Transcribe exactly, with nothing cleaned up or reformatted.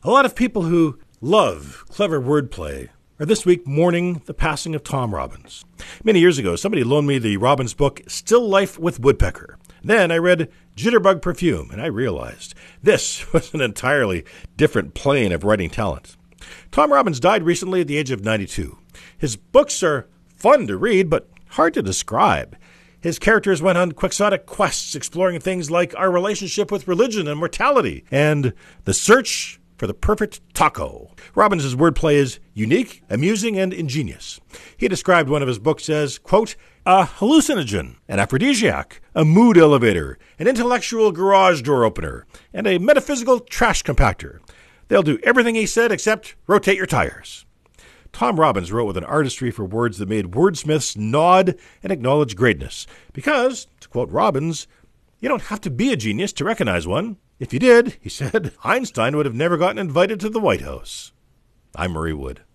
A lot of people who love clever wordplay are this week mourning the passing of Tom Robbins. Many years ago, somebody loaned me the Robbins book, Still Life with Woodpecker. Then I read Jitterbug Perfume, and I realized this was an entirely different plane of writing talent. Tom Robbins died recently at the age of ninety-two. His books are fun to read, but hard to describe. His characters went on quixotic quests exploring things like our relationship with religion and mortality, and the search for the perfect taco. Robbins' wordplay is unique, amusing, and ingenious. He described one of his books as, quote, a hallucinogen, an aphrodisiac, a mood elevator, an intellectual garage door opener, and a metaphysical trash compactor. They'll do everything he said except rotate your tires. Tom Robbins wrote with an artistry for words that made wordsmiths nod and acknowledge greatness. Because, to quote Robbins, you don't have to be a genius to recognize one. If you did, he said, Einstein would have never gotten invited to the White House. I'm Murray Wood.